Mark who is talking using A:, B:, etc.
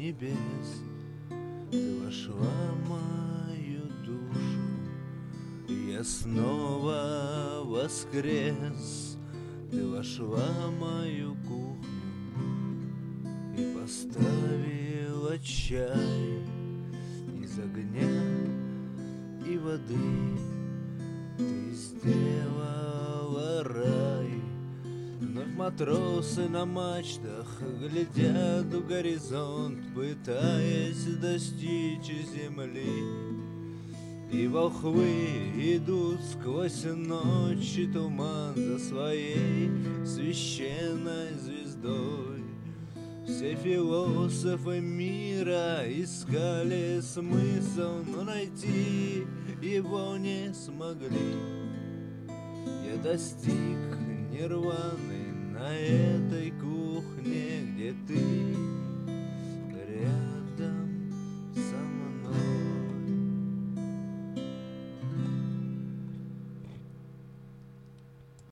A: небес. Ты вошла в мою душу, и я снова воскрес. Ты вошла в мою кухню и поставила чай из огня и воды. Ты сделала рай. Вновь матросы на мачтах глядят в горизонт, пытаясь достичь земли. И волхвы идут сквозь ночь и туман за своей священной звездой. Все философы мира искали смысл, но найти его не смогли. Я достиг нирваны на этой кухне, где ты